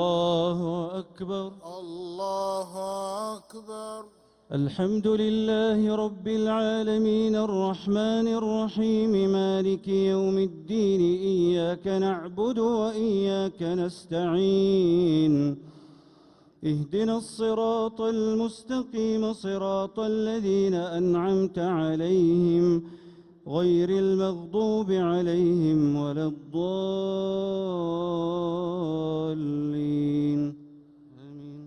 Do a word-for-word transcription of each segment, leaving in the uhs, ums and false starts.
الله أكبر. الله أكبر. الحمد لله رب العالمين الرحمن الرحيم مالك يوم الدين إياك نعبد وإياك نستعين اهدنا الصراط المستقيم صراط الذين أنعمت عليهم غير المغضوب عليهم ولا الضالين آمين.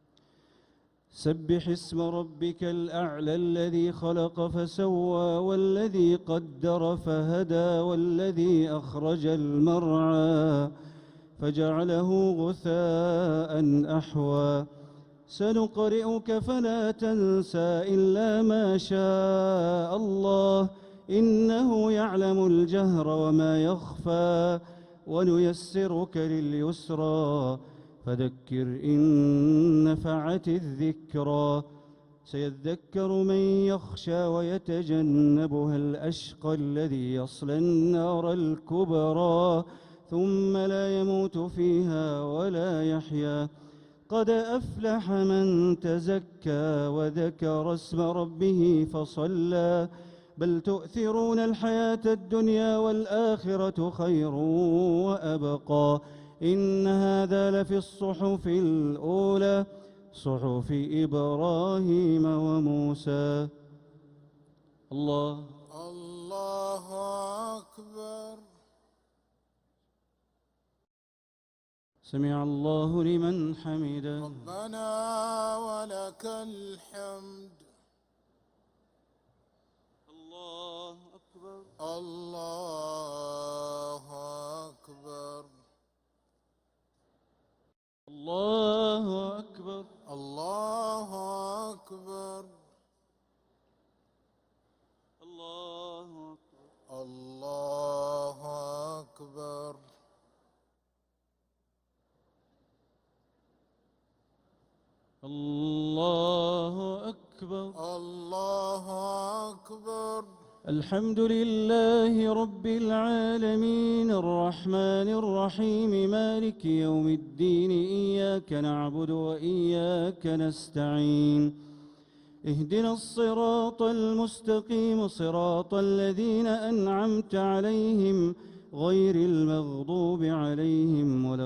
سبح اسم ربك الأعلى الذي خلق فسوى والذي قدر فهدى والذي أخرج المرعى فجعله غثاء أحوى سنقرئك فلا تنسى إلا ما شاء الله إنه يعلم الجهر وما يخفى ونيسرك لليسرى فذكر إن نفعت الذكرى سيذكر من يخشى ويتجنبها الأشقى الذي يصلى النار الكبرى ثم لا يموت فيها ولا يحيا قد أفلح من تزكى وذكر اسم ربه فصلى بل تؤثرون الحياة الدنيا والآخرة خير وأبقى إن هذا لفي الصحف الأولى صحف إبراهيم وموسى. الله الله أكبر. سمع الله لمن حمده. ربنا ولك الحمد. الله أكبر. الله أكبر. الله أكبر. الله أكبر. الله أكبر. الله أكبر. الله أكبر. الله أكبر. الحمد لله رب العالمين الرحمن الرحيم مالك يوم الدين إياك نعبد وإياك نستعين اهدنا الصراط المستقيم صراط الذين أنعمت عليهم غير المغضوب عليهم ولا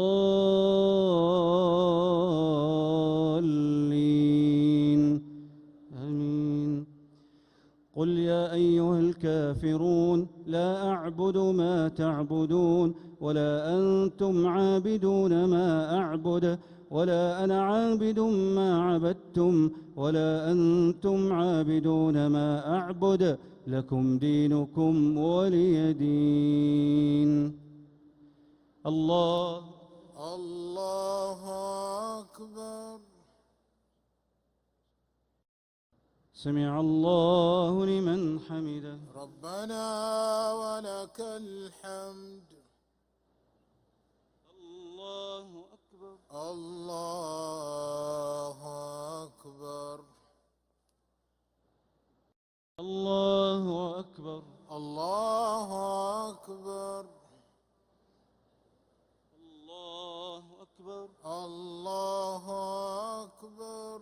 الضالين آمين. قل يا أيها الكافرون لا أعبد ما تعبدون ولا أنتم عابدون ما أعبد ولا أنا عابد ما عبدتم ولا أنتم عابدون ما أعبد لكم دينكم ولي دين. الله الله أكبر. سمع الله لمن حمده. ربنا ولك الحمد. الله أكبر. الله أكبر. الله أكبر. الله أكبر. الله أكبر. الله أكبر.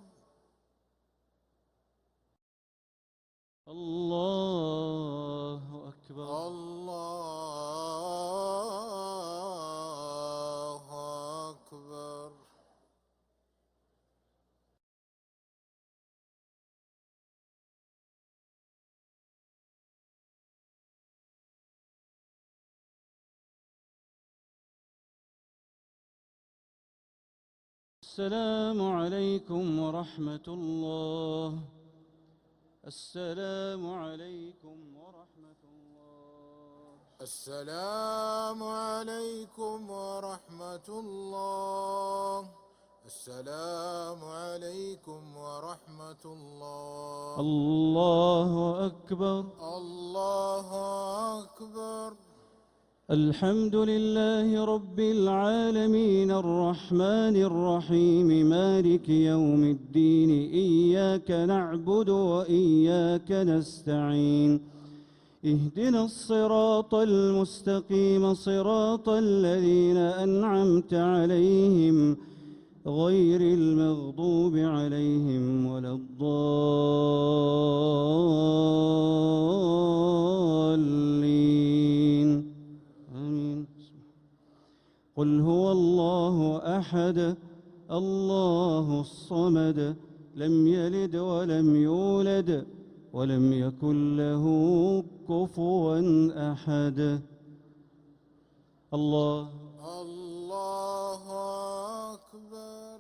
الله أكبر. الله أكبر. السلام عليكم ورحمة الله. السلام عليكم ورحمة الله. السلام عليكم ورحمة الله. السلام عليكم ورحمة الله. الله أكبر. الله أكبر. الحمد لله رب العالمين الرحمن الرحيم مالك يوم الدين إياك نعبد وإياك نستعين اهدنا الصراط المستقيم صراط الذين أنعمت عليهم غير المغضوب عليهم ولا الضالين آمين. قل هو الله أحد الله الصمد لم يلد ولم يولد ولم يكن له كفوا أحد. الله الله أكبر.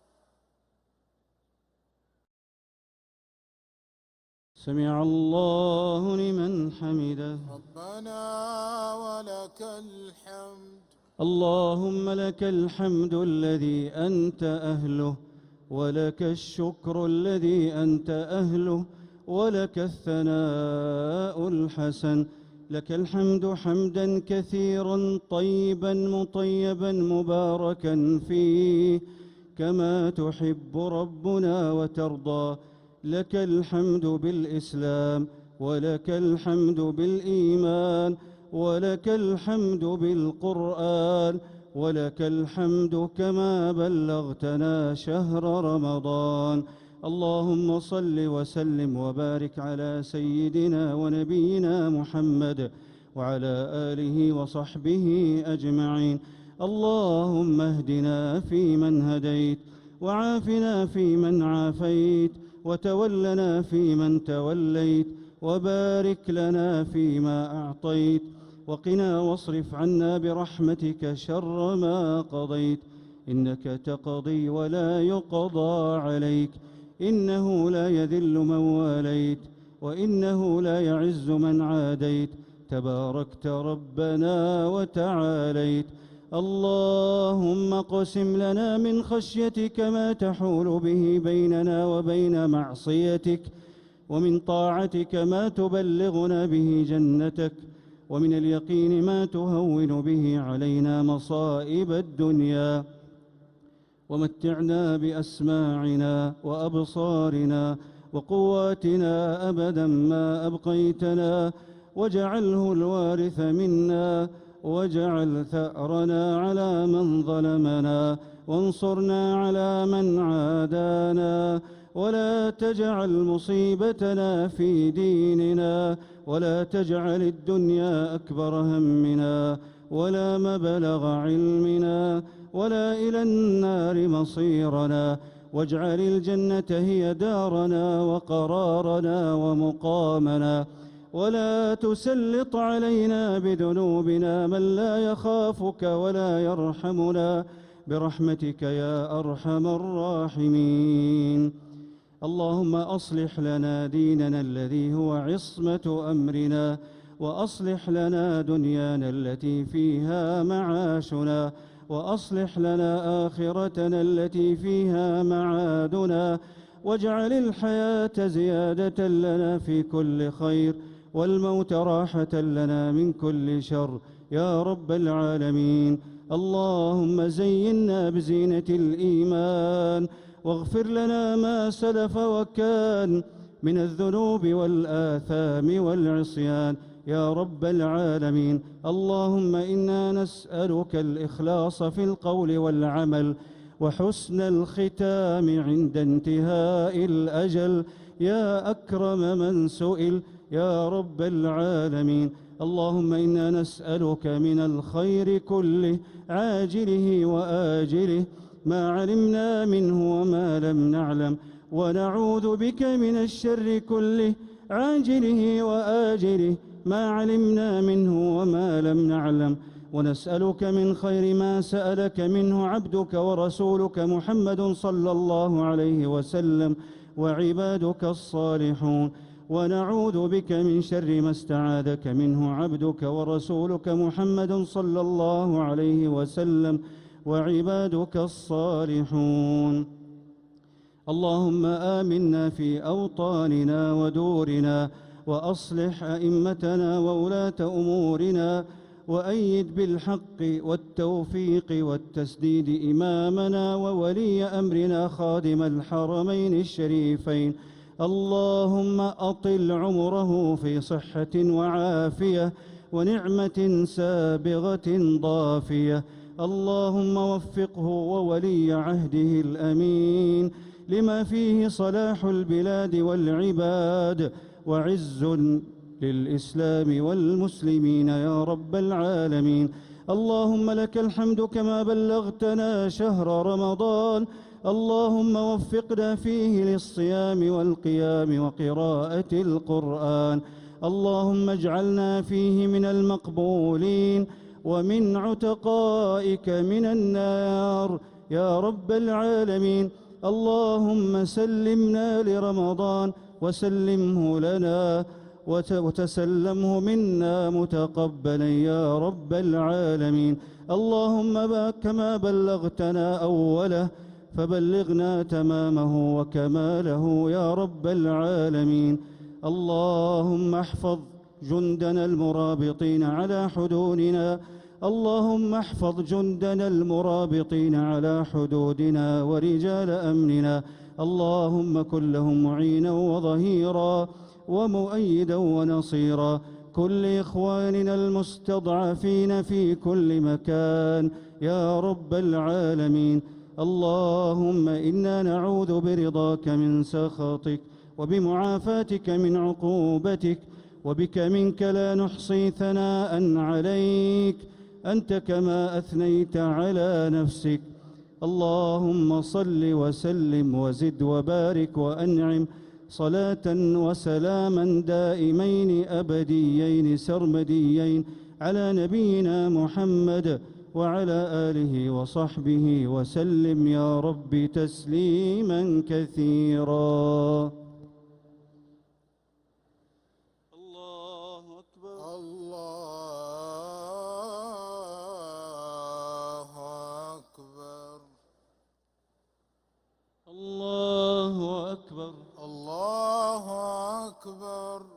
سمع الله لمن حمده. ربنا ولك الحمد. اللهم لك الحمد الذي أنت أهله، ولك الشكر الذي أنت أهله، ولك الثناء الحسن. لك الحمد حمدا كثيرا طيبا مطيبا مباركا فيه كما تحب ربنا وترضى. لك الحمد بالإسلام، ولك الحمد بالإيمان، ولك الحمد بالقرآن، ولك الحمد كما بلغتنا شهر رمضان. اللهم صل وسلم وبارك على سيدنا ونبينا محمد وعلى آله وصحبه أجمعين. اللهم اهدنا فيمن هديت، وعافنا فيمن عافيت، وتولنا فيمن توليت، وبارك لنا فيما أعطيت، وقنا واصرف عنا برحمتك شر ما قضيت. إنك تقضي ولا يقضى عليك، إنه لا يذل من واليت، وإنه لا يعز من عاديت، تباركت ربنا وتعاليت. اللهم اقسم لنا من خشيتك ما تحول به بيننا وبين معصيتك، ومن طاعتك ما تبلغنا به جنتك، ومن اليقين ما تهون به علينا مصائب الدنيا. ومتعنا بأسماعنا وأبصارنا وقواتنا أبدا ما أبقيتنا، واجعله الوارث منا، واجعل ثأرنا على من ظلمنا، وانصرنا على من عادانا، ولا تجعل مصيبتنا في ديننا، ولا تجعل الدنيا أكبر همنا ولا مبلغ علمنا ولا إلى النار مصيرنا، واجعل الجنة هي دارنا وقرارنا ومقامنا، ولا تسلط علينا بذنوبنا من لا يخافك ولا يرحمنا برحمتك يا أرحم الراحمين. اللهم أصلح لنا ديننا الذي هو عصمة أمرنا، وأصلح لنا دنيانا التي فيها معاشنا، وأصلح لنا آخرتنا التي فيها معادنا، واجعل الحياة زيادة لنا في كل خير، والموت راحة لنا من كل شر يا رب العالمين. اللهم زينا بزينة الإيمان، واغفر لنا ما سلف وكان من الذنوب والآثام والعصيان يا رب العالمين. اللهم إنا نسألك الإخلاص في القول والعمل، وحسن الختام عند انتهاء الأجل يا أكرم من سئل يا رب العالمين. اللهم إنا نسألك من الخير كله عاجله وآجله ما علمنا منه وما لم نعلم، ونعوذ بك من الشر كله عاجله وآجله ما علمنا منه وما لم نعلم، ونسألك من خير ما سألك منه عبدك ورسولك محمد صلى الله عليه وسلم وعبادك الصالحون، ونعوذ بك من شر ما استعاذك منه عبدك ورسولك محمد صلى الله عليه وسلم وعبادك الصالحون. اللهم آمنا في أوطاننا ودورنا، وأصلح أئمتنا وولاة أمورنا، وأيد بالحق والتوفيق والتسديد إمامنا وولي أمرنا خادم الحرمين الشريفين اللهم أطل عمره في صحة وعافية ونعمة سابغة ضافية. اللهم وفقه وولي عهده الأمين لما فيه صلاح البلاد والعباد وعز للإسلام والمسلمين يا رب العالمين. اللهم لك الحمد كما بلغتنا شهر رمضان. اللهم وفقنا فيه للصيام والقيام وقراءة القرآن. اللهم اجعلنا فيه من المقبولين ومن عتقائك من النار يا رب العالمين. اللهم سلمنا لرمضان وسلمه لنا وتسلمه منا متقبلا يا رب العالمين. اللهم كما بلغتنا أوله فبلغنا تمامه وكماله يا رب العالمين. اللهم احفظ جندنا المرابطين على حدودنا. اللهم احفظ جندنا المرابطين على حدودنا ورجال أمننا. اللهم كن لهم معينا وظهيرا ومؤيدا ونصيرا. كل إخواننا المستضعفين في كل مكان يا رب العالمين. اللهم إنا نعوذ برضاك من سخطك وبمعافاتك من عقوبتك وبك منك لا نحصي ثناء عليك أنت كما أثنيت على نفسك. اللهم صل وسلم وزد وبارك وأنعم صلاة وسلاما دائمين أبديين سرمديين على نبينا محمد وعلى آله وصحبه وسلم يا رب تسليما كثيرا. الله أكبر. الله أكبر. الله أكبر. الله أكبر.